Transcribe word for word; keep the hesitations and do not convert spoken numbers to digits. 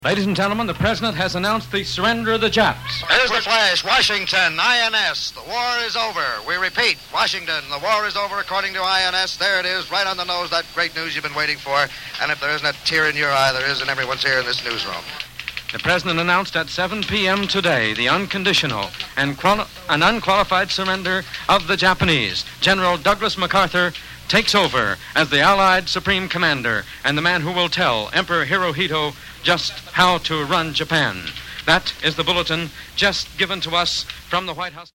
Ladies and gentlemen, the President has announced the surrender of the Japs. Here's the flash. Washington, I N S. The war is over. We repeat, Washington, the war is over according to I N S. There it is, right on the nose, that great news you've been waiting for. And if there isn't a tear in your eye, there is in everyone's here in this newsroom. The President announced at seven p.m. today the unconditional and, quali- and unqualified surrender of the Japanese. General Douglas MacArthur takes over as the Allied Supreme Commander and the man who will tell Emperor Hirohito just how to run Japan. That is the bulletin just given to us from the White House.